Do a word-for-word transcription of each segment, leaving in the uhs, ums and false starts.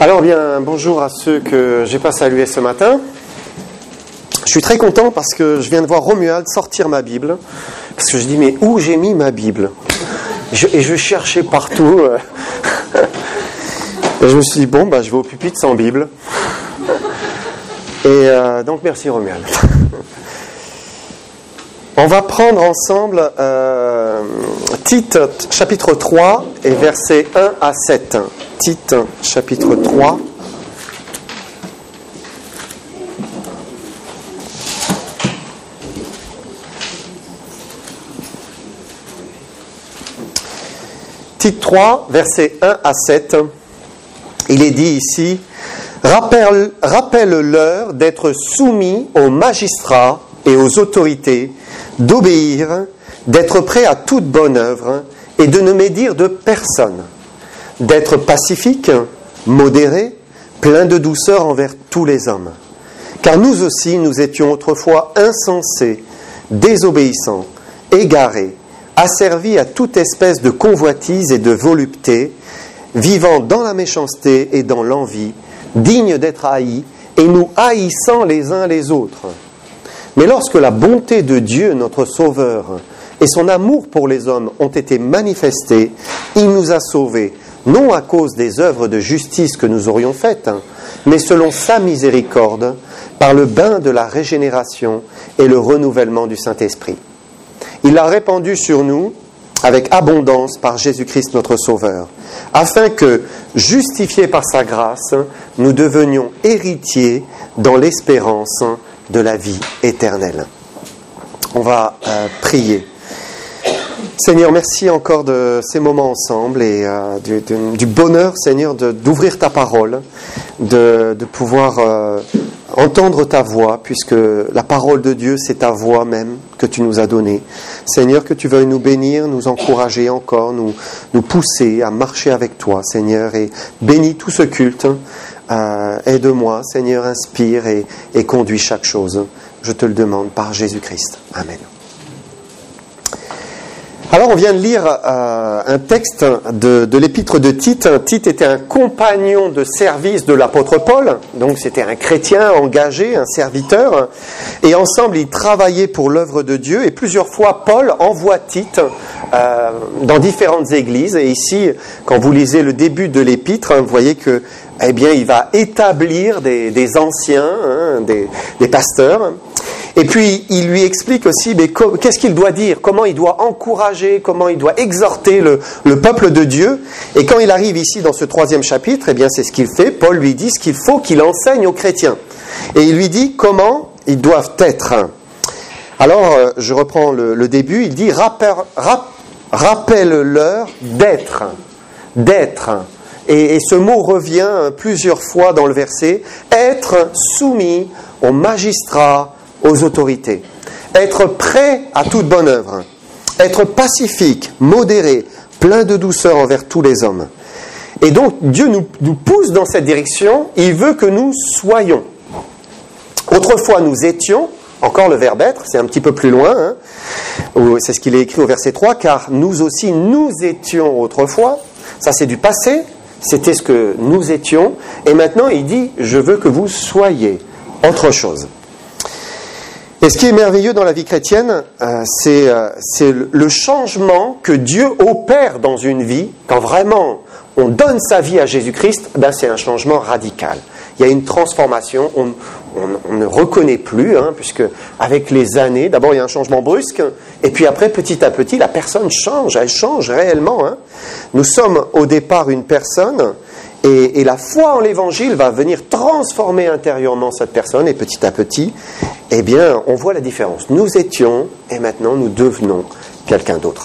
Alors bien, bonjour à ceux que j'ai pas salués ce matin. Je suis très content parce que je viens de voir Romuald sortir ma Bible. Parce que je dis, mais où j'ai mis ma Bible ? je, Et je cherchais partout. Et je me suis dit, bon, bah, je vais au pupitre sans Bible. Et euh, donc, merci Romuald. On va prendre ensemble euh, Tite chapitre trois et versets un à sept. Tite chapitre trois. Tite trois, versets un à sept. Il est dit ici, rappelle, rappelle-leur d'être soumis aux magistrats et aux autorités, d'obéir, d'être prêt à toute bonne œuvre et de ne médire de personne, d'être pacifique, modéré, plein de douceur envers tous les hommes. Car nous aussi, nous étions autrefois insensés, désobéissants, égarés, asservis à toute espèce de convoitise et de volupté, vivant dans la méchanceté et dans l'envie, dignes d'être haïs et nous haïssant les uns les autres. Mais lorsque la bonté de Dieu, notre Sauveur, et son amour pour les hommes ont été manifestés, il nous a sauvés, non à cause des œuvres de justice que nous aurions faites, mais selon sa miséricorde, par le bain de la régénération et le renouvellement du Saint-Esprit. Il l'a répandu sur nous avec abondance par Jésus-Christ notre Sauveur, afin que, justifiés par sa grâce, nous devenions héritiers dans l'espérance de la vie éternelle. On va euh, prier. Seigneur, merci encore de ces moments ensemble et euh, du, du, du bonheur, Seigneur, de, d'ouvrir ta parole, de, de pouvoir euh, entendre ta voix, puisque la parole de Dieu, c'est ta voix même que tu nous as donnée. Seigneur, que tu veuilles nous bénir, nous encourager encore, nous, nous pousser à marcher avec toi, Seigneur, et bénis tout ce culte. Euh, aide-moi, Seigneur, inspire et, et conduis chaque chose. Je te le demande par Jésus-Christ. Amen. Alors, on vient de lire euh, un texte de, de l'épître de Tite. Tite était un compagnon de service de l'apôtre Paul, donc c'était un chrétien engagé, un serviteur, et ensemble ils travaillaient pour l'œuvre de Dieu, et plusieurs fois Paul envoie Tite euh, dans différentes églises, et ici, quand vous lisez le début de l'épître, hein, vous voyez que eh bien, il va établir des, des anciens, hein, des, des pasteurs. Et puis, il lui explique aussi mais qu'est-ce qu'il doit dire, comment il doit encourager, comment il doit exhorter le, le peuple de Dieu. Et quand il arrive ici dans ce troisième chapitre, eh bien, c'est ce qu'il fait. Paul lui dit ce qu'il faut qu'il enseigne aux chrétiens. Et il lui dit comment ils doivent être. Alors, je reprends le, le début. Il dit rappel, rap, rappelle-leur d'être. D'être. Et, et ce mot revient plusieurs fois dans le verset. Être soumis aux magistrats, aux autorités. Être prêt à toute bonne œuvre. Être pacifique, modéré, plein de douceur envers tous les hommes. Et donc, Dieu nous, nous pousse dans cette direction. Il veut que nous soyons. Autrefois, nous étions, encore le verbe être, c'est un petit peu plus loin, hein, c'est ce qu'il est écrit au verset trois, car nous aussi, nous étions autrefois. Ça, c'est du passé. C'était ce que nous étions. Et maintenant, il dit, je veux que vous soyez autre chose. Et ce qui est merveilleux dans la vie chrétienne, euh, c'est, euh, c'est le changement que Dieu opère dans une vie. Quand vraiment on donne sa vie à Jésus-Christ, ben c'est un changement radical. Il y a une transformation, on, on, on ne reconnaît plus, hein, puisque avec les années, d'abord il y a un changement brusque, et puis après, petit à petit, la personne change, elle change réellement. Hein. Nous sommes au départ une personne, et, et la foi en l'Évangile va venir transformer intérieurement cette personne, et petit à petit, eh bien, on voit la différence. Nous étions, et maintenant nous devenons quelqu'un d'autre.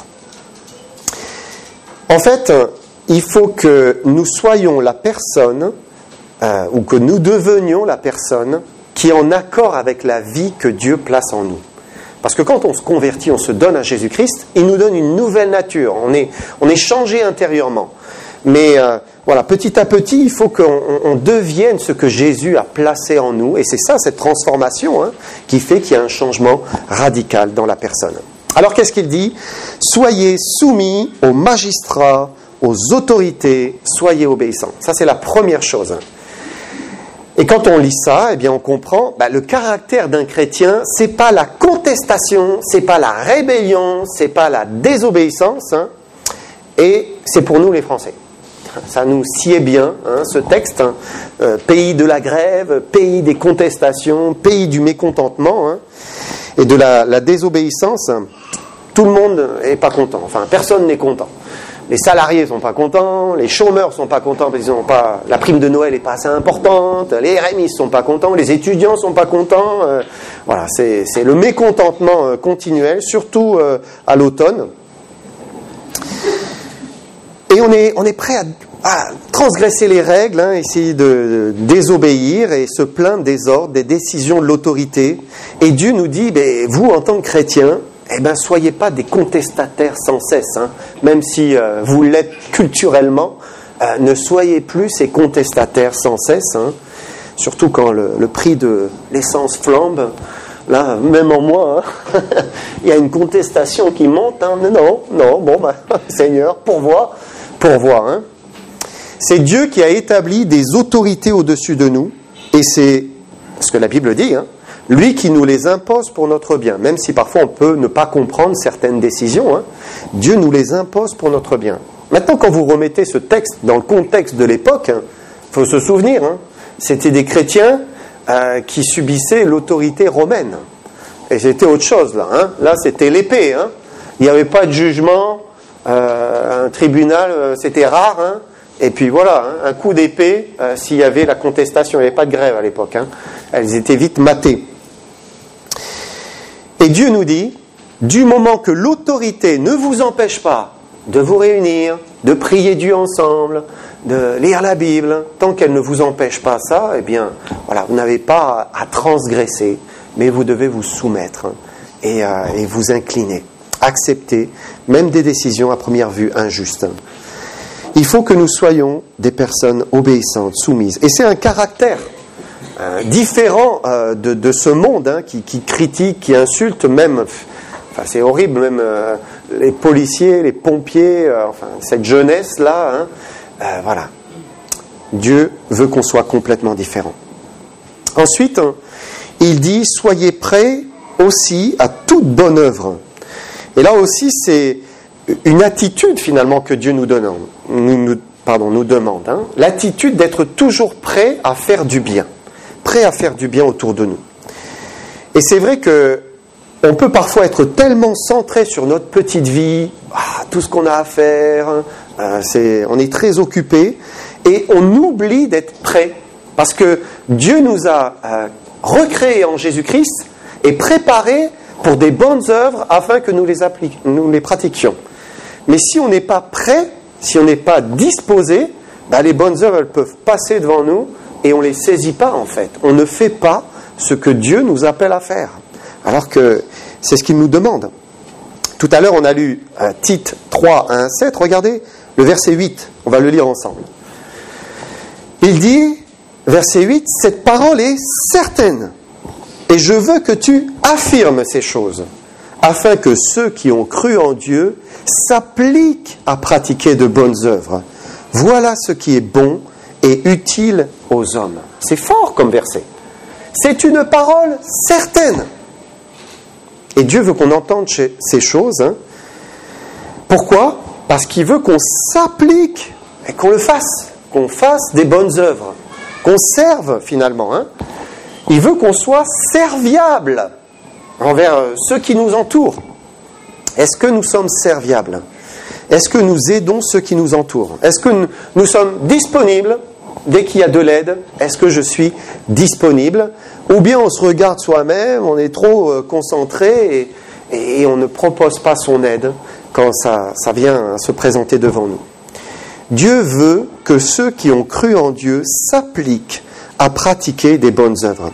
En fait, il faut que nous soyons la personne, euh, ou que nous devenions la personne qui est en accord avec la vie que Dieu place en nous. Parce que quand on se convertit, on se donne à Jésus-Christ, il nous donne une nouvelle nature. On est, on est changé intérieurement. Mais euh, voilà, petit à petit, il faut qu'on on devienne ce que Jésus a placé en nous. Et c'est ça, cette transformation, hein, qui fait qu'il y a un changement radical dans la personne. Alors, qu'est-ce qu'il dit ? Soyez soumis aux magistrats, aux autorités, soyez obéissants. Ça, c'est la première chose. Et quand on lit ça, eh bien, on comprend, bah, le caractère d'un chrétien, c'est pas la contestation, c'est pas la rébellion, c'est pas la désobéissance, hein, et c'est pour nous les Français. Ça nous sied bien, hein, ce texte, hein, euh, pays de la grève, pays des contestations, pays du mécontentement, hein, et de la, la désobéissance. Tout le monde n'est pas content, enfin personne n'est content. Les salariés ne sont pas contents, les chômeurs ne sont pas contents parce qu'ils n'ont pas, la prime de Noël n'est pas assez importante, les R M I ne sont pas contents, les étudiants ne sont pas contents. Euh, voilà, c'est, c'est le mécontentement euh, continuel, surtout euh, à l'automne. Et on est, on est prêt à, à transgresser les règles, hein, essayer de, de désobéir et se plaindre des ordres, des décisions de l'autorité. Et Dieu nous dit, ben, vous en tant que chrétiens, eh ben, soyez pas des contestataires sans cesse, hein. Même si euh, vous l'êtes culturellement, euh, ne soyez plus ces contestataires sans cesse, hein. Surtout quand le, le prix de l'essence flambe. Là, même en moi, hein, il y a une contestation qui monte. Hein. Non, non, bon, bah, Seigneur, pourvois, pourvois. Hein. C'est Dieu qui a établi des autorités au-dessus de nous, et c'est ce que la Bible dit, hein, lui qui nous les impose pour notre bien, même si parfois on peut ne pas comprendre certaines décisions, hein, Dieu nous les impose pour notre bien. Maintenant, quand vous remettez ce texte dans le contexte de l'époque, il hein, faut se souvenir, hein, c'était des chrétiens Euh, qui subissaient l'autorité romaine. Et c'était autre chose, là. Hein. Là, c'était l'épée. Hein. Il n'y avait pas de jugement. Euh, un tribunal, euh, c'était rare. Hein. Et puis voilà, hein, un coup d'épée, euh, s'il y avait la contestation. Il n'y avait pas de grève à l'époque. Hein. Elles étaient vite matées. Et Dieu nous dit, du moment que l'autorité ne vous empêche pas de vous réunir, de prier Dieu ensemble, de lire la Bible, tant qu'elle ne vous empêche pas ça, eh bien, voilà, vous n'avez pas à transgresser, mais vous devez vous soumettre et, euh, et vous incliner, accepter même des décisions à première vue injustes. Il faut que nous soyons des personnes obéissantes, soumises. Et c'est un caractère euh, différent euh, de, de ce monde hein, qui, qui critique, qui insulte même, enfin c'est horrible, même euh, les policiers, les pompiers, euh, enfin cette jeunesse-là, hein, Euh, voilà. Dieu veut qu'on soit complètement différent. Ensuite, il dit, soyez prêts aussi à toute bonne œuvre. Et là aussi, c'est une attitude finalement que Dieu nous donne, nous, nous, pardon, nous demande. Hein, l'attitude d'être toujours prêt à faire du bien. Prêt à faire du bien autour de nous. Et c'est vrai que on peut parfois être tellement centré sur notre petite vie, ah, tout ce qu'on a à faire, euh, c'est, on est très occupé, et on oublie d'être prêt. Parce que Dieu nous a euh, recréés en Jésus-Christ et préparés pour des bonnes œuvres afin que nous les, applique, nous les pratiquions. Mais si on n'est pas prêt, si on n'est pas disposé, bah, les bonnes œuvres elles peuvent passer devant nous et on ne les saisit pas en fait. On ne fait pas ce que Dieu nous appelle à faire. Alors que c'est ce qu'il nous demande. Tout à l'heure, on a lu euh, Tite trois, un à sept. Regardez le verset huit. On va le lire ensemble. Il dit, verset huit, « Cette parole est certaine, et je veux que tu affirmes ces choses, afin que ceux qui ont cru en Dieu s'appliquent à pratiquer de bonnes œuvres. Voilà ce qui est bon et utile aux hommes. » C'est fort comme verset. C'est une parole certaine. Et Dieu veut qu'on entende ces choses. Hein. Pourquoi ? Parce qu'il veut qu'on s'applique et qu'on le fasse, qu'on fasse des bonnes œuvres, qu'on serve finalement. Hein. Il veut qu'on soit serviable envers ceux qui nous entourent. Est-ce que nous sommes serviables ? Est-ce que nous aidons ceux qui nous entourent ? Est-ce que nous, nous sommes disponibles dès qu'il y a de l'aide ? Est-ce que je suis disponible ? Ou bien on se regarde soi-même, on est trop euh, concentré et, et on ne propose pas son aide quand ça, ça vient se présenter devant nous. Dieu veut que ceux qui ont cru en Dieu s'appliquent à pratiquer des bonnes œuvres.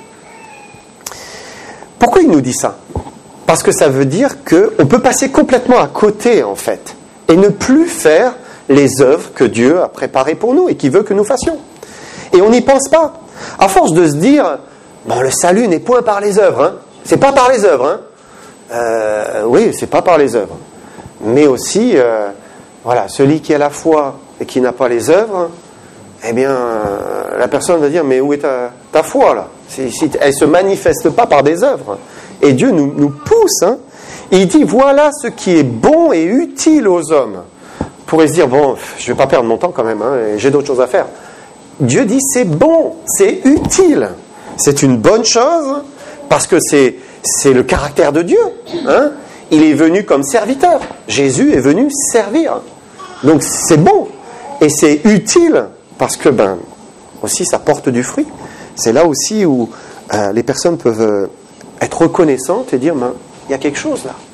Pourquoi il nous dit ça ? Parce que ça veut dire qu'on peut passer complètement à côté en fait et ne plus faire les œuvres que Dieu a préparées pour nous et qu'il veut que nous fassions. Et on n'y pense pas. À force de se dire, bon, le salut n'est point par les œuvres, hein. C'est pas par les œuvres, hein. Euh, oui, c'est pas par les œuvres. Mais aussi, euh, Voilà, celui qui a la foi et qui n'a pas les œuvres, eh bien, euh, la personne va dire, mais où est ta, ta foi là? si, si, elle ne se manifeste pas par des œuvres. Et Dieu nous, nous pousse. Hein. Il dit, voilà ce qui est bon et utile aux hommes. On pourrait se dire, bon, je ne vais pas perdre mon temps quand même, hein, j'ai d'autres choses à faire. Dieu dit, c'est bon, c'est utile. C'est une bonne chose, parce que c'est, c'est le caractère de Dieu. Hein. Il est venu comme serviteur. Jésus est venu servir. Donc c'est bon. Et c'est utile, parce que, ben, aussi, ça porte du fruit. C'est là aussi où euh, les personnes peuvent euh, être reconnaissantes et dire, ben, il y a quelque chose là.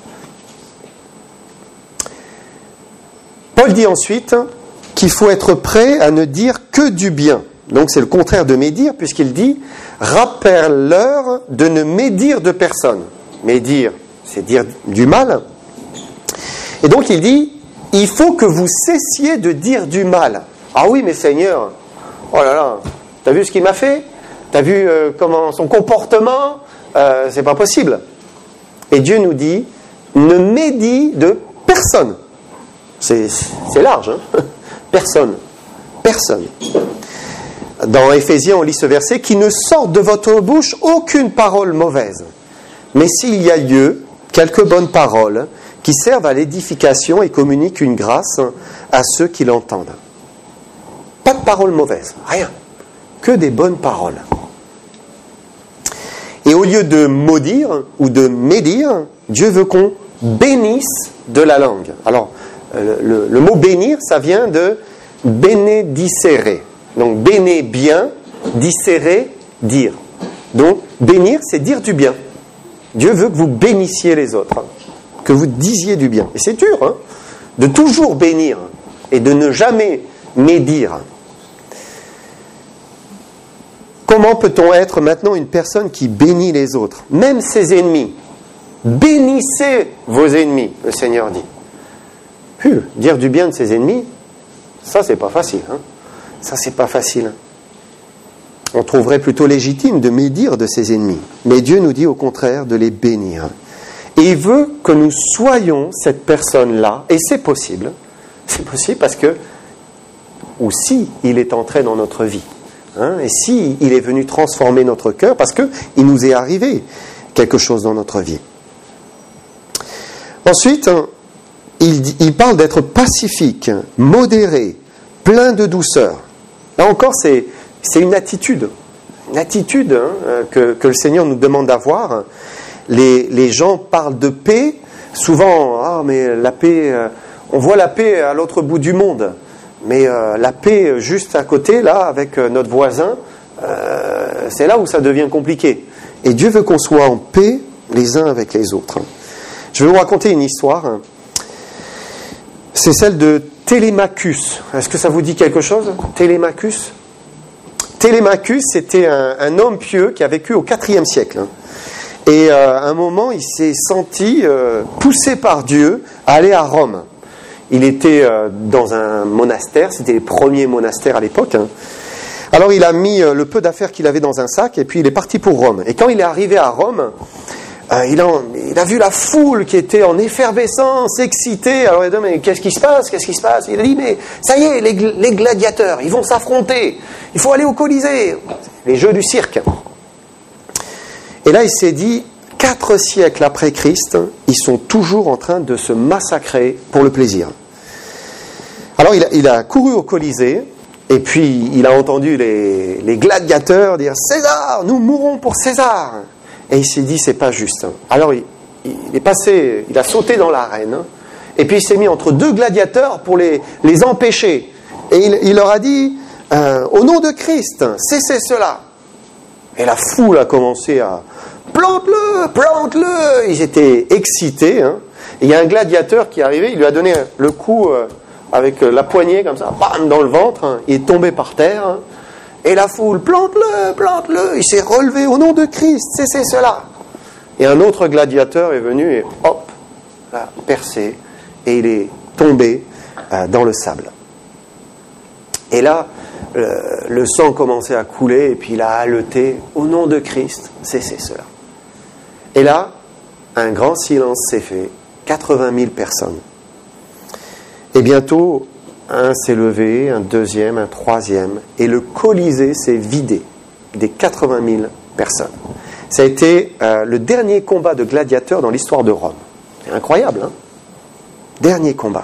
Paul dit ensuite qu'il faut être prêt à ne dire que du bien. Donc c'est le contraire de médire, puisqu'il dit « Rappelle-leur de ne médire de personne ». Médire, c'est dire du mal. Et donc il dit « Il faut que vous cessiez de dire du mal ». Ah oui, mais Seigneur, oh là là, t'as vu ce qu'il m'a fait? T'as vu euh, comment son comportement? euh, C'est pas possible. Et Dieu nous dit « Ne médis de personne ». C'est, c'est large, hein. Personne. Personne. Dans Éphésiens, on lit ce verset, « Qui ne sorte de votre bouche aucune parole mauvaise, mais s'il y a lieu, quelques bonnes paroles qui servent à l'édification et communiquent une grâce à ceux qui l'entendent. » Pas de paroles mauvaises, rien. Que des bonnes paroles. Et au lieu de maudire ou de médire, Dieu veut qu'on bénisse de la langue. Alors, le, le, le mot bénir, ça vient de bénédicere. Donc, béné, bien, dicere, dire. Donc, bénir, c'est dire du bien. Dieu veut que vous bénissiez les autres, que vous disiez du bien. Et c'est dur, hein, de toujours bénir et de ne jamais médire. Comment peut-on être maintenant une personne qui bénit les autres, même ses ennemis? Bénissez vos ennemis, le Seigneur dit. Puh, dire du bien de ses ennemis, ça c'est pas facile. Hein. Ça c'est pas facile. On trouverait plutôt légitime de médire de ses ennemis. Mais Dieu nous dit au contraire de les bénir. Et il veut que nous soyons cette personne-là, et c'est possible. C'est possible parce que, ou si il est entré dans notre vie, hein, et si il est venu transformer notre cœur, parce qu'il nous est arrivé quelque chose dans notre vie. Ensuite, il, il parle d'être pacifique, modéré, plein de douceur. Là encore, c'est, c'est une attitude. Une attitude hein, que, que le Seigneur nous demande d'avoir. Les, les gens parlent de paix. Souvent, ah, mais la paix, euh, on voit la paix à l'autre bout du monde. Mais euh, la paix juste à côté, là, avec euh, notre voisin, euh, c'est là où ça devient compliqué. Et Dieu veut qu'on soit en paix les uns avec les autres. Je vais vous raconter une histoire. C'est celle de Télémachus. Est-ce que ça vous dit quelque chose, Télémachus? Télémachus, c'était un, un homme pieux qui a vécu au quatrième siècle. Et euh, à un moment, il s'est senti euh, poussé par Dieu à aller à Rome. Il était euh, dans un monastère, c'était les premiers monastères à l'époque. Hein. Alors il a mis euh, le peu d'affaires qu'il avait dans un sac et puis il est parti pour Rome. Et quand il est arrivé à Rome, euh, il, a, il a vu la foule qui était en effervescence, excitée. Alors il a dit, mais qu'est-ce qui se passe? Qu'est-ce qui se passe? Il a dit, mais ça y est, les, les gladiateurs, ils vont s'affronter. Il faut aller au Colisée. Les jeux du cirque. Et là il s'est dit, quatre siècles après Christ, ils sont toujours en train de se massacrer pour le plaisir. Alors il a, il a couru au Colisée, et puis il a entendu les, les gladiateurs dire « César, nous mourrons pour César !» Et il s'est dit « c'est pas juste ». Alors il, il est passé, il a sauté dans l'arène, et puis il s'est mis entre deux gladiateurs pour les, les empêcher. Et il, il leur a dit euh, « Au nom de Christ, cessez cela !» Et la foule a commencé à « Plante-le, plante-le !» Ils étaient excités. Hein. Et il y a un gladiateur qui est arrivé, il lui a donné le coup euh, avec la poignée comme ça, bam, dans le ventre. Hein. Il est tombé par terre. Hein. Et la foule « Plante-le, plante-le !» Il s'est relevé au nom de Christ, cessez cela. Et un autre gladiateur est venu et hop, là, percé. Et il est tombé euh, dans le sable. Et là, euh, le sang commençait à couler et puis il a haleté « Au nom de Christ, cessez cela !» Et là, un grand silence s'est fait, quatre-vingt mille personnes. Et bientôt, un s'est levé, un deuxième, un troisième, et le Colisée s'est vidé des quatre-vingt mille personnes. Ça a été euh, le dernier combat de gladiateurs dans l'histoire de Rome. C'est incroyable, hein? Dernier combat.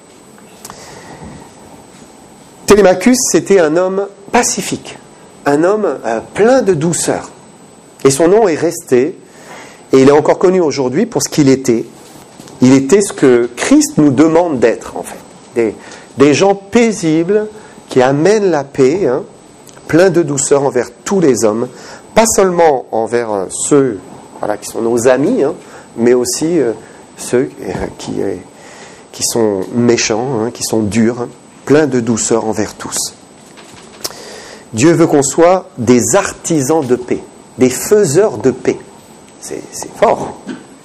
Télémachus, c'était un homme pacifique, un homme euh, plein de douceur. Et son nom est resté, et il est encore connu aujourd'hui pour ce qu'il était. Il était ce que Christ nous demande d'être, en fait. Des, des gens paisibles qui amènent la paix, hein, plein de douceur envers tous les hommes, pas seulement envers euh, ceux voilà, qui sont nos amis, hein, mais aussi euh, ceux euh, qui, euh, qui sont méchants, hein, qui sont durs, hein, plein de douceur envers tous. Dieu veut qu'on soit des artisans de paix, des faiseurs de paix. C'est, c'est fort.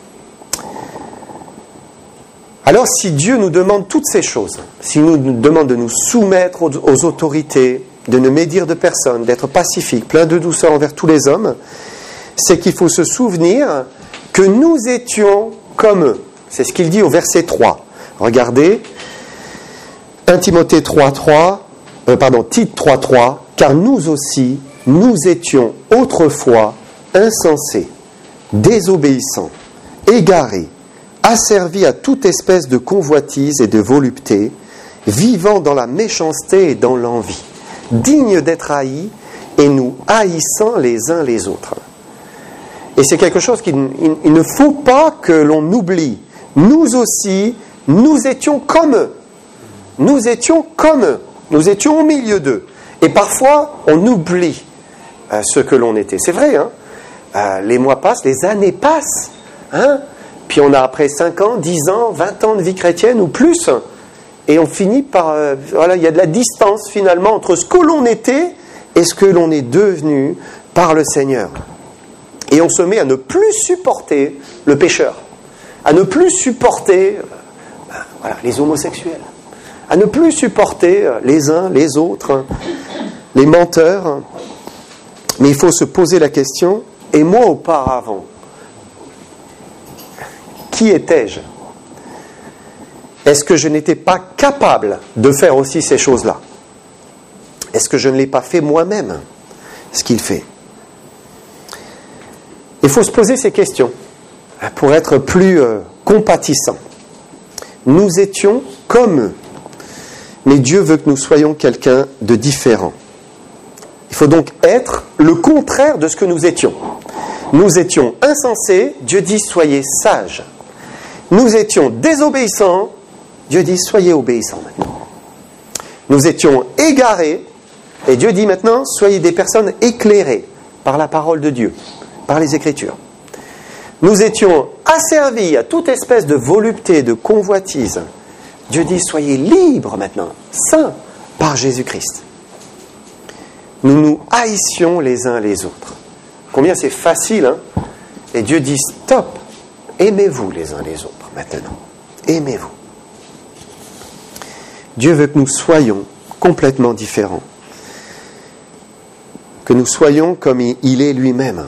Alors, si Dieu nous demande toutes ces choses, s'il nous demande de nous soumettre aux, aux autorités, de ne médire de personne, d'être pacifique, plein de douceur envers tous les hommes, c'est qu'il faut se souvenir que nous étions comme eux. C'est ce qu'il dit au verset trois. Regardez, premier Timothée trois trois, euh, pardon, Tite trois trois, car nous aussi, nous étions autrefois insensés, désobéissants, égarés, asservis à toute espèce de convoitise et de volupté, vivant dans la méchanceté et dans l'envie, dignes d'être haïs et nous haïssant les uns les autres. Et c'est quelque chose qu'il il, il ne faut pas que l'on oublie. Nous aussi, nous étions comme eux. Nous étions comme eux. Nous étions au milieu d'eux. Et parfois, on oublie euh, ce que l'on était. C'est vrai, hein? Euh, les mois passent, les années passent, hein? Puis on a après cinq ans, dix ans, vingt ans de vie chrétienne ou plus, et on finit par... Euh, voilà, il y a de la distance finalement entre ce que l'on était et ce que l'on est devenu par le Seigneur. Et on se met à ne plus supporter le pécheur, à ne plus supporter euh, ben, voilà, les homosexuels, à ne plus supporter euh, les uns, les autres, les menteurs. Mais il faut se poser la question, et moi auparavant, qui étais-je? Est-ce que je n'étais pas capable de faire aussi ces choses-là? Est-ce que je ne l'ai pas fait moi-même, ce qu'il fait? Il faut se poser ces questions pour être plus euh, compatissant. Nous étions comme eux, mais Dieu veut que nous soyons quelqu'un de différent. Il faut donc être le contraire de ce que nous étions. Nous étions insensés, Dieu dit soyez sages. Nous étions désobéissants, Dieu dit soyez obéissants maintenant. Nous étions égarés, et Dieu dit maintenant soyez des personnes éclairées par la parole de Dieu, par les Écritures. Nous étions asservis à toute espèce de volupté, de convoitise. Dieu dit soyez libres maintenant, saints par Jésus-Christ. Nous nous haïssions les uns les autres. Combien c'est facile, hein? Et Dieu dit stop, aimez-vous les uns les autres maintenant. Aimez-vous. Dieu veut que nous soyons complètement différents. Que nous soyons comme il est lui-même.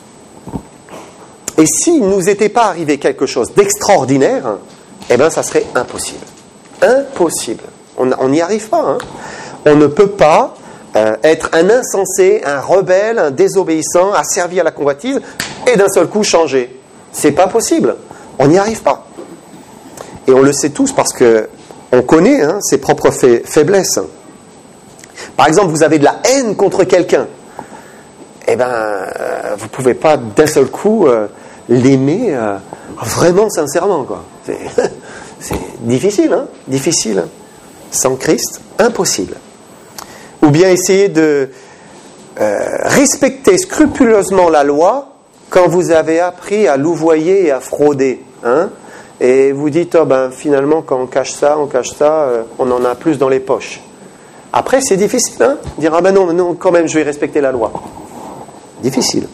Et s'il ne nous était pas arrivé quelque chose d'extraordinaire, eh bien ça serait impossible. Impossible. On n'y arrive pas. Hein? On ne peut pas euh, être un insensé, un rebelle, un désobéissant, asservi à la convoitise, et d'un seul coup changer. C'est pas possible. On n'y arrive pas. Et on le sait tous parce que on connaît hein, ses propres fa- faiblesses. Par exemple, vous avez de la haine contre quelqu'un. Eh bien, euh, vous ne pouvez pas d'un seul coup euh, l'aimer euh, vraiment sincèrement, quoi. C'est, c'est difficile, hein, difficile. Sans Christ, impossible. Ou bien essayer de euh, respecter scrupuleusement la loi quand vous avez appris à louvoyer et à frauder, hein, et vous dites, oh ben finalement quand on cache ça, on cache ça, euh, on en a plus dans les poches. Après, c'est difficile, hein, dire, ah ben non, non, quand même, je vais respecter la loi. Difficile.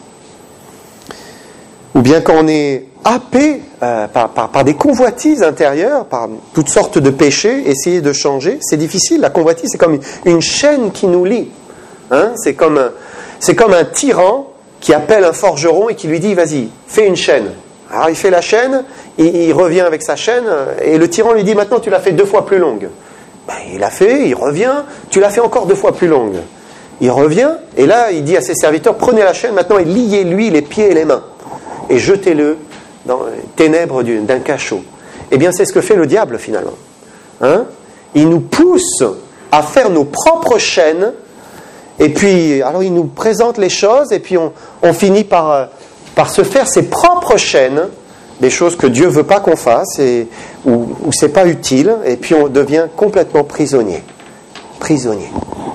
Ou bien quand on est happé euh, par, par, par des convoitises intérieures, par toutes sortes de péchés, essayer de changer, c'est difficile. La convoitise, c'est comme une, une chaîne qui nous lie. Hein, c'est, comme un, c'est comme un tyran qui appelle un forgeron et qui lui dit, vas-y, fais une chaîne. Alors il fait la chaîne, il, il revient avec sa chaîne, et le tyran lui dit, maintenant tu l'as fait deux fois plus longue. Ben, il l'a fait, il revient, tu l'as fait encore deux fois plus longue. Il revient, et là il dit à ses serviteurs, prenez la chaîne maintenant et liez-lui les pieds et les mains, et jetez-le dans les ténèbres d'un cachot. Eh bien c'est ce que fait le diable finalement. Hein? Il nous pousse à faire nos propres chaînes, et puis alors il nous présente les choses, et puis on, on finit par, par se faire ses propres chaînes, des choses que Dieu ne veut pas qu'on fasse, et, ou, ou c'est pas utile, et puis on devient complètement prisonnier. Prisonnier.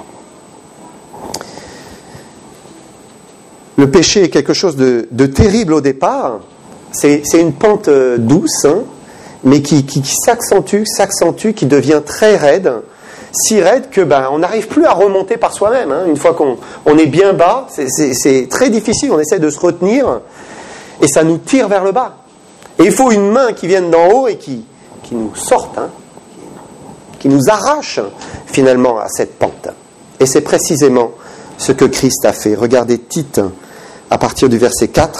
Le péché est quelque chose de, de terrible au départ. C'est, c'est une pente douce, hein, mais qui, qui, qui s'accentue, s'accentue, qui devient très raide, si raide que ben on n'arrive plus à remonter par soi-même. Hein. Une fois qu'on on est bien bas, c'est, c'est, c'est très difficile. On essaie de se retenir et ça nous tire vers le bas. Et il faut une main qui vienne d'en haut et qui, qui nous sorte, hein, qui nous arrache finalement à cette pente. Et c'est précisément ce que Christ a fait. Regardez Tite à partir du verset quatre.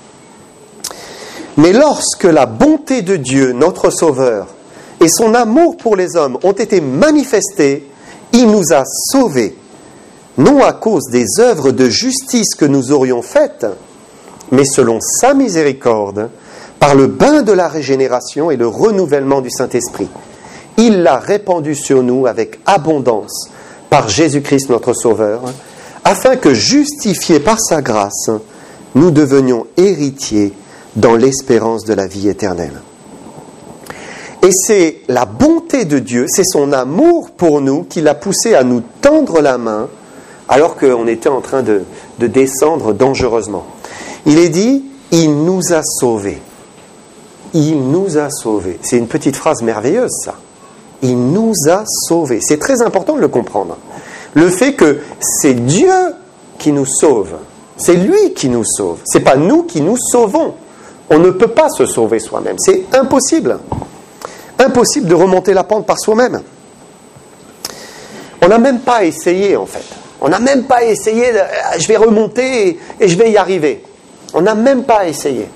Mais lorsque la bonté de Dieu, notre Sauveur, et son amour pour les hommes ont été manifestés, il nous a sauvés, non à cause des œuvres de justice que nous aurions faites, mais selon sa miséricorde, par le bain de la régénération et le renouvellement du Saint-Esprit. Il l'a répandu sur nous avec abondance par Jésus-Christ notre Sauveur, afin que, justifiés par sa grâce, nous devenions héritiers dans l'espérance de la vie éternelle. Et c'est la bonté de Dieu, c'est son amour pour nous qui l'a poussé à nous tendre la main alors qu'on était en train de, de descendre dangereusement. Il est dit, il nous a sauvés. Il nous a sauvés. C'est une petite phrase merveilleuse, ça. Il nous a sauvés. C'est très important de le comprendre. Le fait que c'est Dieu qui nous sauve. C'est lui qui nous sauve. C'est pas nous qui nous sauvons. On ne peut pas se sauver soi-même. C'est impossible. Impossible de remonter la pente par soi-même. On n'a même pas essayé, en fait. On n'a même pas essayé, de, je vais remonter et, et je vais y arriver. On n'a même pas essayé.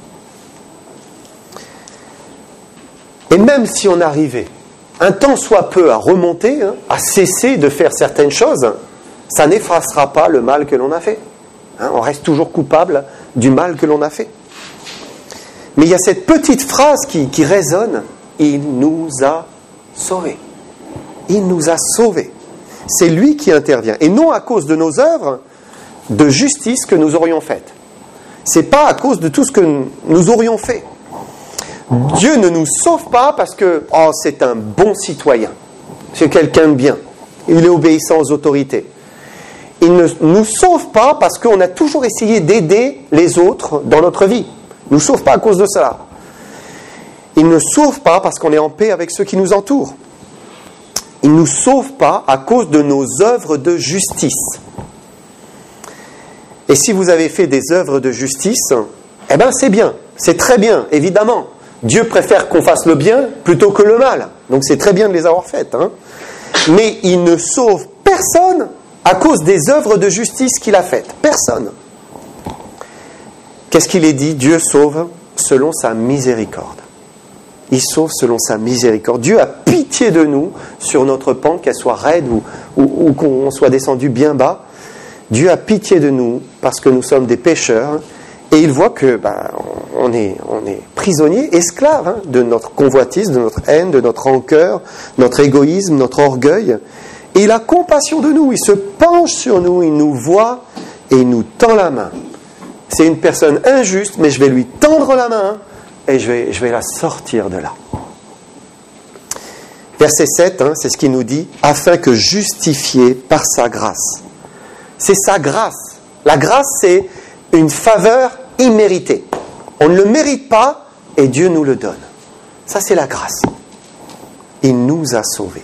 Et même si on arrivait, un temps soit peu à remonter, hein, à cesser de faire certaines choses, ça n'effacera pas le mal que l'on a fait. Hein, on reste toujours coupable du mal que l'on a fait. Mais il y a cette petite phrase qui, qui résonne, il nous a sauvés. Il nous a sauvés. C'est lui qui intervient. Et non à cause de nos œuvres de justice que nous aurions faites. C'est pas à cause de tout ce que nous aurions fait. Dieu ne nous sauve pas parce que oh, c'est un bon citoyen. C'est quelqu'un de bien. Il est obéissant aux autorités. Il ne nous sauve pas parce qu'on a toujours essayé d'aider les autres dans notre vie. Il ne nous sauve pas à cause de cela. Il ne sauve pas parce qu'on est en paix avec ceux qui nous entourent. Il ne nous sauve pas à cause de nos œuvres de justice. Et si vous avez fait des œuvres de justice, eh bien c'est bien, c'est très bien, évidemment. Dieu préfère qu'on fasse le bien plutôt que le mal. Donc c'est très bien de les avoir faites. Hein. Mais il ne sauve personne à cause des œuvres de justice qu'il a faites. Personne. Qu'est-ce qu'il est dit? Dieu sauve selon sa miséricorde. Il sauve selon sa miséricorde. Dieu a pitié de nous sur notre pente, qu'elle soit raide ou, ou, ou qu'on soit descendu bien bas. Dieu a pitié de nous parce que nous sommes des pécheurs et il voit que ben, on est, on est prisonniers, esclaves hein, de notre convoitise, de notre haine, de notre rancœur, notre égoïsme, notre orgueil. Et il a compassion de nous, il se penche sur nous, il nous voit et il nous tend la main. C'est une personne injuste, mais je vais lui tendre la main et je vais, je vais la sortir de là. Verset sept, hein, c'est ce qu'il nous dit, afin que justifié par sa grâce. C'est sa grâce. La grâce, c'est une faveur imméritée. On ne le mérite pas et Dieu nous le donne. Ça, c'est la grâce. Il nous a sauvés.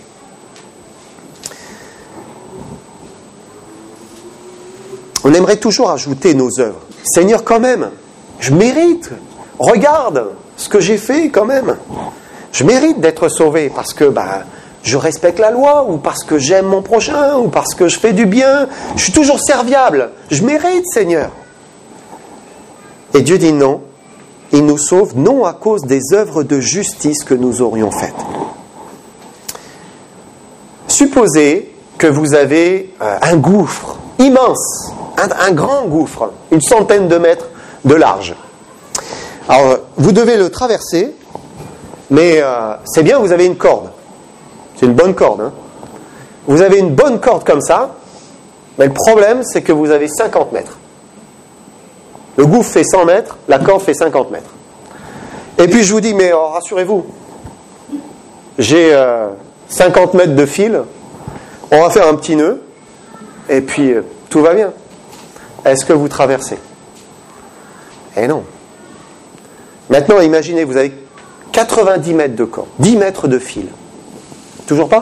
On aimerait toujours ajouter nos œuvres. Seigneur, quand même, je mérite. Regarde ce que j'ai fait quand même. Je mérite d'être sauvé parce que bah, je respecte la loi ou parce que j'aime mon prochain ou parce que je fais du bien. Je suis toujours serviable. Je mérite, Seigneur. Et Dieu dit non. il nous sauve non à cause des œuvres de justice que nous aurions faites. Supposez que vous avez euh, un gouffre immense, un, un grand gouffre, une centaine de mètres de large. Alors, vous devez le traverser, mais euh, c'est bien, vous avez une corde. C'est une bonne corde. Hein. Vous avez une bonne corde comme ça, mais le problème, c'est que vous avez cinquante mètres. Le gouffre fait cent mètres, la corde fait cinquante mètres. Et puis je vous dis, mais oh, rassurez-vous, j'ai euh, cinquante mètres de fil, on va faire un petit nœud, et puis euh, tout va bien. Est-ce que vous traversez ? Eh non. Maintenant, imaginez, vous avez quatre-vingt-dix mètres de corde, dix mètres de fil. Toujours pas ?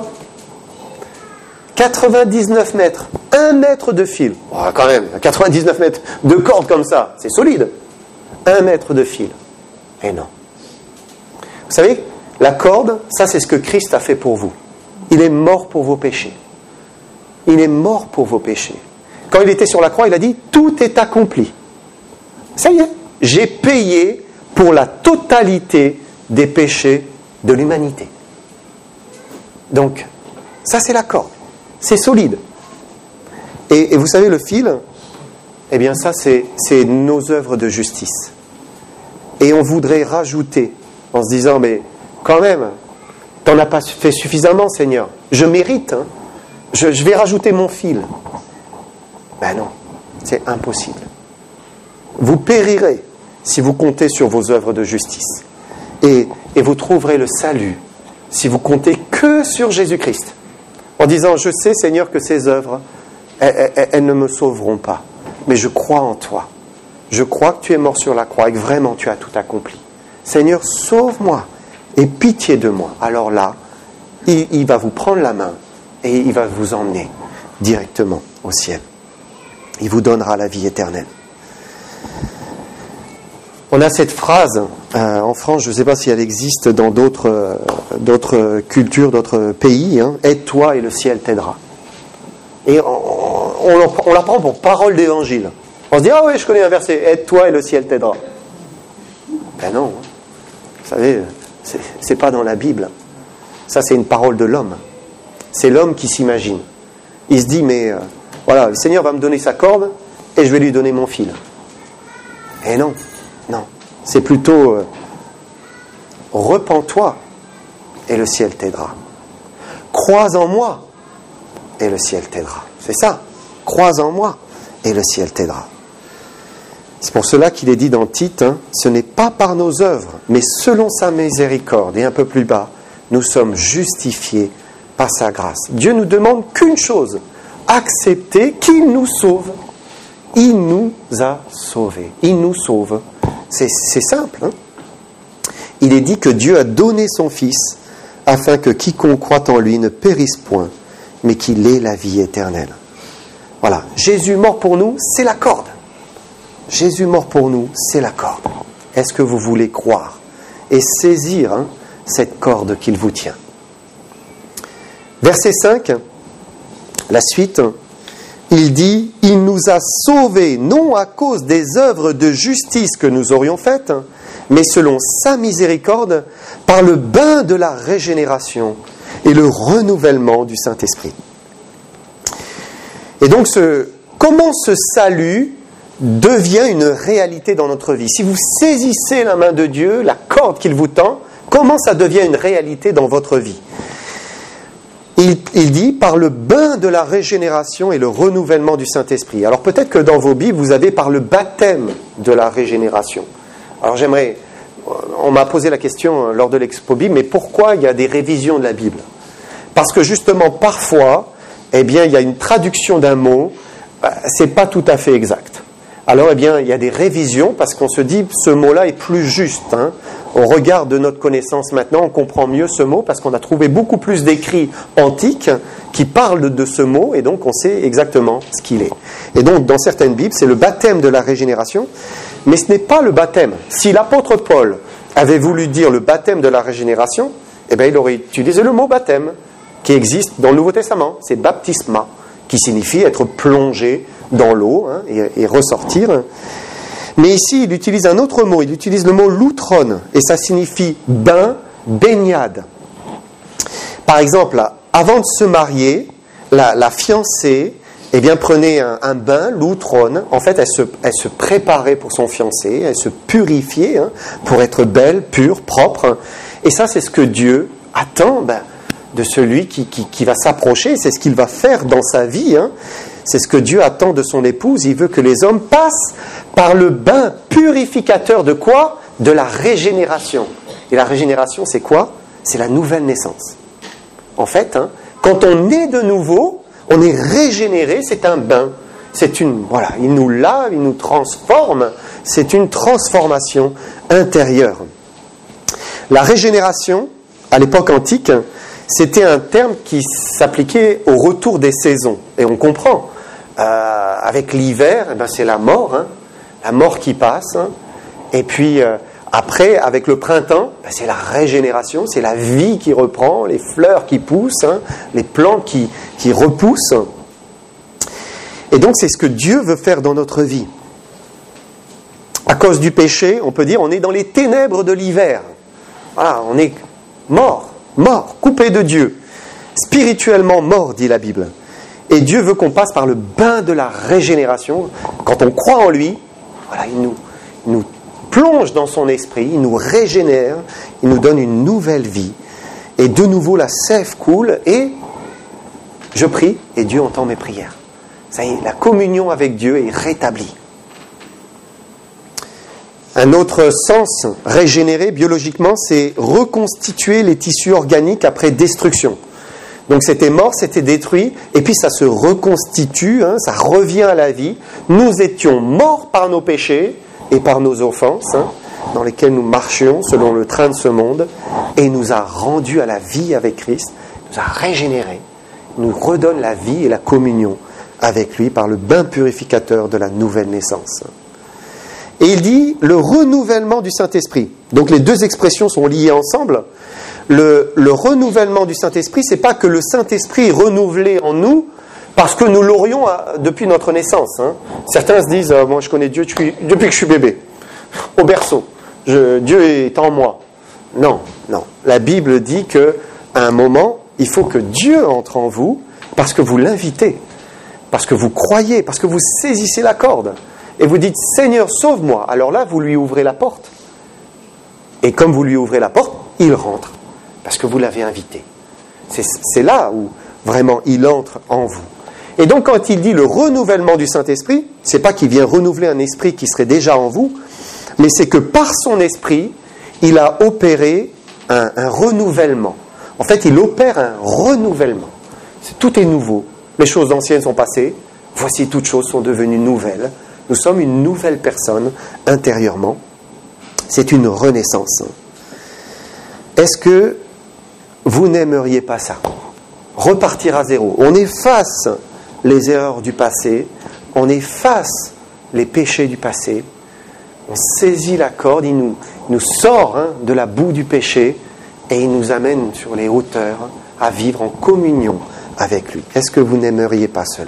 quatre-vingt-dix-neuf mètres, un mètre de fil. Oh, quand même, quatre-vingt-dix-neuf mètres de corde comme ça, c'est solide. un mètre de fil. Eh non. Vous savez, la corde, ça c'est ce que Christ a fait pour vous. Il est mort pour vos péchés. Il est mort pour vos péchés. Quand il était sur la croix, il a dit, tout est accompli. Ça y est, j'ai payé pour la totalité des péchés de l'humanité. Donc, ça c'est la corde. C'est solide. Et, et vous savez, le fil, eh bien ça c'est, c'est nos œuvres de justice. Et on voudrait rajouter, en se disant, mais quand même, t'en as pas fait suffisamment, Seigneur. Je mérite, hein. je, je vais rajouter mon fil. Ben non, c'est impossible. Vous périrez si vous comptez sur vos œuvres de justice. Et, et vous trouverez le salut si vous comptez que sur Jésus-Christ. En disant, je sais, Seigneur, que ces œuvres, elles, elles, elles ne me sauveront pas. Mais je crois en toi. Je crois que tu es mort sur la croix et que vraiment tu as tout accompli. Seigneur, sauve-moi et pitié de moi. Alors là, il, il va vous prendre la main et il va vous emmener directement au ciel. Il vous donnera la vie éternelle. On a cette phrase euh, en France, je ne sais pas si elle existe dans d'autres, euh, d'autres cultures, d'autres pays, hein, « Aide-toi et le ciel t'aidera ». Et on, on, on la prend pour parole d'évangile. On se dit « Ah oui, je connais un verset, aide-toi et le ciel t'aidera ». Ben non, vous savez, c'est, c'est pas dans la Bible. Ça, c'est une parole de l'homme. C'est l'homme qui s'imagine. Il se dit « Mais euh, voilà, le Seigneur va me donner sa corde et je vais lui donner mon fil ». Et non. Non, c'est plutôt euh, repens-toi et le ciel t'aidera. Crois en moi et le ciel t'aidera. C'est ça. Crois en moi et le ciel t'aidera. C'est pour cela qu'il est dit dans Tite, hein, ce n'est pas par nos œuvres, mais selon sa miséricorde. Et un peu plus bas, nous sommes justifiés par sa grâce. Dieu nous demande qu'une chose, accepter qu'il nous sauve. Il nous a sauvés. Il nous sauve. C'est, c'est simple. Hein? Il est dit que Dieu a donné son Fils afin que quiconque croit en lui ne périsse point, mais qu'il ait la vie éternelle. Voilà. Jésus mort pour nous, c'est la corde. Jésus mort pour nous, c'est la corde. Est-ce que vous voulez croire et saisir hein, cette corde qu'il vous tient? Verset cinq, la suite... Il dit, il nous a sauvés, non à cause des œuvres de justice que nous aurions faites, mais selon sa miséricorde, par le bain de la régénération et le renouvellement du Saint-Esprit. Et donc, ce, comment ce salut devient une réalité dans notre vie? Si vous saisissez la main de Dieu, la corde qu'il vous tend, comment ça devient une réalité dans votre vie? Il, il dit, par le bain de la régénération et le renouvellement du Saint-Esprit. Alors peut-être que dans vos Bibles, vous avez par le baptême de la régénération. Alors j'aimerais, on m'a posé la question lors de l'Expo Bible, mais pourquoi il y a des révisions de la Bible? Parce que justement, parfois, eh bien, il y a une traduction d'un mot, c'est pas tout à fait exact. Alors, eh bien, il y a des révisions parce qu'on se dit, ce mot-là est plus juste, hein. Au regard de notre connaissance maintenant, on comprend mieux ce mot parce qu'on a trouvé beaucoup plus d'écrits antiques qui parlent de ce mot et donc on sait exactement ce qu'il est. Et donc, dans certaines Bibles, c'est le baptême de la régénération, mais ce n'est pas le baptême. Si l'apôtre Paul avait voulu dire le baptême de la régénération, eh bien, il aurait utilisé le mot baptême qui existe dans le Nouveau Testament. C'est baptisma, qui signifie être plongé dans l'eau hein, et, et ressortir. Mais ici, il utilise un autre mot, il utilise le mot loutron, et ça signifie bain, baignade. Par exemple, avant de se marier, la, la fiancée, eh bien, prenait un, un bain, loutron. En fait, elle se, elle se préparait pour son fiancé, elle se purifiait hein, pour être belle, pure, propre. Et ça, c'est ce que Dieu attend ben, de celui qui, qui, qui va s'approcher. C'est ce qu'il va faire dans sa vie. Hein. C'est ce que Dieu attend de son épouse. Il veut que les hommes passent par le bain purificateur de quoi ? De la régénération. Et la régénération, c'est quoi ? C'est la nouvelle naissance. En fait, hein, quand on est de nouveau, on est régénéré, c'est un bain. C'est une, voilà, il nous lave, il nous transforme. C'est une transformation intérieure. La régénération, à l'époque antique, c'était un terme qui s'appliquait au retour des saisons. Et on comprend. Euh, avec l'hiver, eh ben, c'est la mort, hein, la mort qui passe. Hein. Et puis euh, après, avec le printemps, ben, c'est la régénération, c'est la vie qui reprend, les fleurs qui poussent, hein, les plantes qui, qui repoussent. Et donc c'est ce que Dieu veut faire dans notre vie. À cause du péché, on peut dire, on est dans les ténèbres de l'hiver. Voilà, on est mort, mort, coupé de Dieu. Spirituellement mort, dit la Bible. Et Dieu veut qu'on passe par le bain de la régénération. Quand on croit en lui, voilà, il nous, il nous plonge dans son esprit, il nous régénère, il nous donne une nouvelle vie. Et de nouveau, la sève coule et je prie et Dieu entend mes prières. Ça y est, la communion avec Dieu est rétablie. Un autre sens, régénérer biologiquement, c'est reconstituer les tissus organiques après destruction. Donc c'était mort, c'était détruit, et puis ça se reconstitue, hein, ça revient à la vie. Nous étions morts par nos péchés et par nos offenses, hein, dans lesquelles nous marchions selon le train de ce monde, et il nous a rendus à la vie avec Christ, nous a régénérés, nous redonne la vie et la communion avec lui par le bain purificateur de la nouvelle naissance. Et il dit le renouvellement du Saint-Esprit. Donc les deux expressions sont liées ensemble. Le, le renouvellement du Saint-Esprit, c'est pas que le Saint-Esprit est renouvelé en nous parce que nous l'aurions à, depuis notre naissance. Hein. Certains se disent euh, « moi je connais Dieu depuis, depuis que je suis bébé, au berceau, je, Dieu est en moi ». Non, non. La Bible dit qu'à un moment, il faut que Dieu entre en vous parce que vous l'invitez, parce que vous croyez, parce que vous saisissez la corde. Et vous dites « Seigneur, sauve-moi ». Alors là, vous lui ouvrez la porte. Et comme vous lui ouvrez la porte, il rentre. Parce que vous l'avez invité. C'est, c'est là où vraiment il entre en vous. Et donc quand il dit le renouvellement du Saint-Esprit, c'est pas qu'il vient renouveler un esprit qui serait déjà en vous, mais c'est que par son esprit, il a opéré un, un renouvellement. En fait, il opère un renouvellement. C'est, tout est nouveau. Les choses anciennes sont passées. Voici, toutes choses sont devenues nouvelles. Nous sommes une nouvelle personne intérieurement. C'est une renaissance. Est-ce que vous n'aimeriez pas ça ? Repartir à zéro. On efface les erreurs du passé, on efface les péchés du passé, on saisit la corde, il nous, il nous sort hein, de la boue du péché et il nous amène sur les hauteurs à vivre en communion avec lui. Est-ce que vous n'aimeriez pas cela ?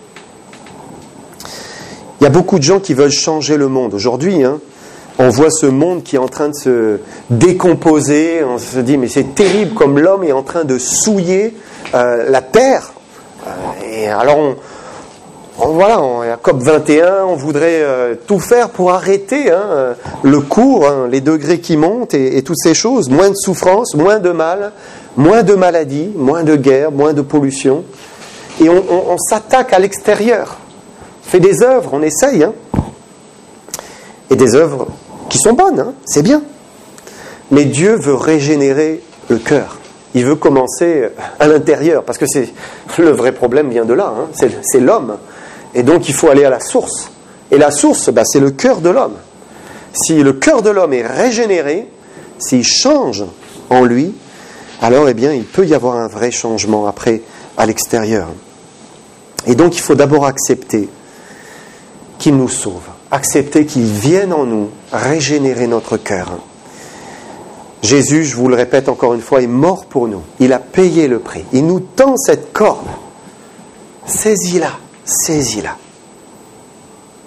Il y a beaucoup de gens qui veulent changer le monde. Aujourd'hui, hein, on voit ce monde qui est en train de se décomposer. On se dit, mais c'est terrible comme l'homme est en train de souiller euh, la terre. Euh, et alors, on, on, voilà, on, à COP vingt et un, on voudrait euh, tout faire pour arrêter hein, le cours, hein, les degrés qui montent et, et toutes ces choses. Moins de souffrance, moins de mal, moins de maladies, moins de guerre, moins de pollution. Et on, on, on s'attaque à l'extérieur. On fait des œuvres, on essaye. Hein, et des œuvres qui sont bonnes, hein, c'est bien. Mais Dieu veut régénérer le cœur. Il veut commencer à l'intérieur, parce que c'est, le vrai problème vient de là, hein, c'est, c'est l'homme. Et donc il faut aller à la source. Et la source, bah, c'est le cœur de l'homme. Si le cœur de l'homme est régénéré, s'il change en lui, alors eh bien, il peut y avoir un vrai changement après à l'extérieur. Et donc il faut d'abord accepter qu'il nous sauve. Accepter qu'il vienne en nous, régénérer notre cœur. Jésus, je vous le répète encore une fois, est mort pour nous. Il a payé le prix. Il nous tend cette corde. Saisis-la, saisis-la.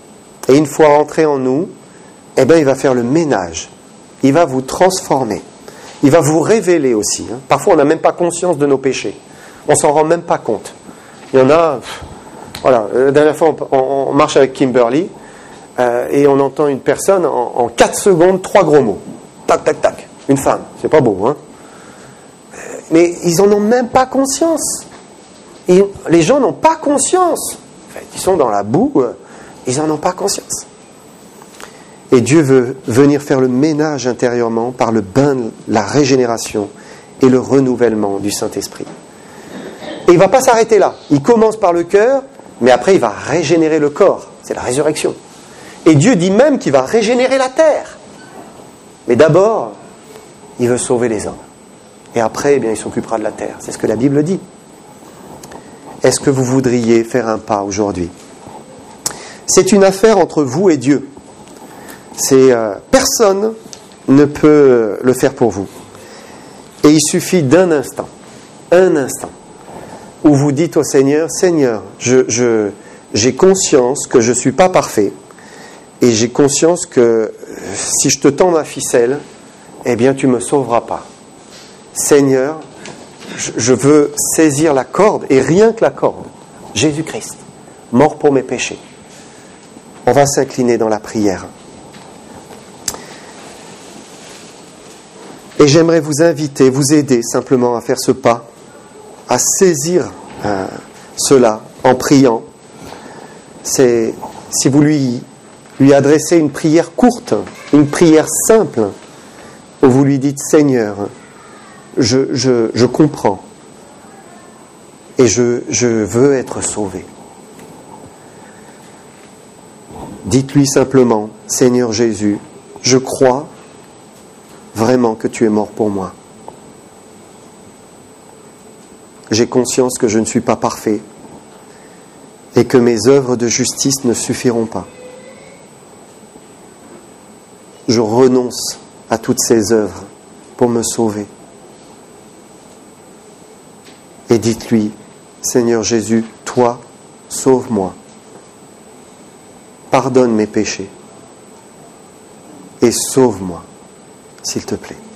Et une fois rentré en nous, eh bien, il va faire le ménage. Il va vous transformer. Il va vous révéler aussi. Hein. Parfois, on n'a même pas conscience de nos péchés. On ne s'en rend même pas compte. Il y en a... Pff, voilà, la dernière fois, on, on marche avec Kimberly euh, et on entend une personne en, en quatre secondes, trois gros mots. Tac, tac, tac. Une femme. C'est pas beau, hein. Mais ils n'en ont même pas conscience. Et les gens n'ont pas conscience. En fait, ils sont dans la boue, euh, ils n'en ont pas conscience. Et Dieu veut venir faire le ménage intérieurement par le bain, la régénération et le renouvellement du Saint-Esprit. Et il ne va pas s'arrêter là. Il commence par le cœur, mais après il va régénérer le corps. C'est la résurrection. Et Dieu dit même qu'il va régénérer la terre. Mais d'abord, il veut sauver les hommes. Et après, eh bien, il s'occupera de la terre. C'est ce que la Bible dit. Est-ce que vous voudriez faire un pas aujourd'hui ? C'est une affaire entre vous et Dieu. C'est, euh, personne ne peut le faire pour vous. Et il suffit d'un instant, un instant, où vous dites au Seigneur, Seigneur, je, je, j'ai conscience que je ne suis pas parfait, et j'ai conscience que si je te tends ma ficelle, eh bien tu ne me sauveras pas. Seigneur, je, je veux saisir la corde, et rien que la corde, Jésus-Christ, mort pour mes péchés. On va s'incliner dans la prière. Et j'aimerais vous inviter, vous aider simplement à faire ce pas, à saisir euh, cela en priant. C'est, si vous lui, lui adressez une prière courte, une prière simple, où vous lui dites, Seigneur, je, je, je comprends et je, je veux être sauvé. Dites-lui simplement, Seigneur Jésus, je crois vraiment que tu es mort pour moi. J'ai conscience que je ne suis pas parfait et que mes œuvres de justice ne suffiront pas. Je renonce à toutes ces œuvres pour me sauver. Et dites-lui, Seigneur Jésus, toi, sauve-moi. Pardonne mes péchés et sauve-moi, s'il te plaît.